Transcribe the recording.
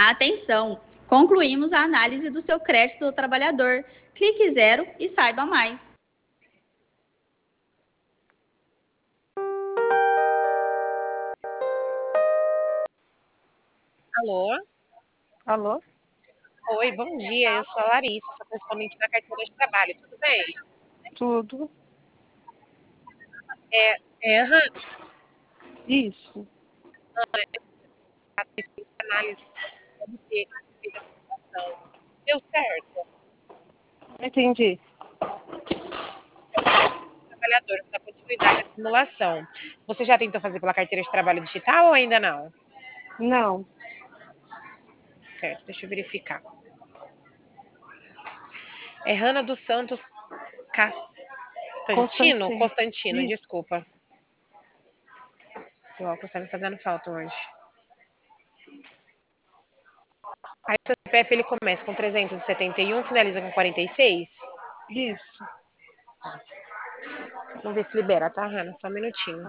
Atenção! Concluímos a análise do seu crédito do trabalhador. Clique zero e saiba mais. Alô? Alô? Oi, bom dia. Eu sou a Larissa, sou correspondente da carteira de trabalho. Tudo bem? Tudo. É, Hannah, Isso. fiz análise do que fez a simulação. Deu certo? Entendi. Trabalhador, da continuidade da simulação. Você já tentou fazer pela carteira de trabalho digital ou ainda não? Não. Certo, deixa eu verificar. É Rana dos Santos Constantino? Constantino. Constantino, Isso. desculpa. O óculos tá me fazendo falta hoje. Aí o seu CPF ele começa com 371, finaliza com 46. Isso. Vamos ver se libera, tá, Rana? Só um minutinho.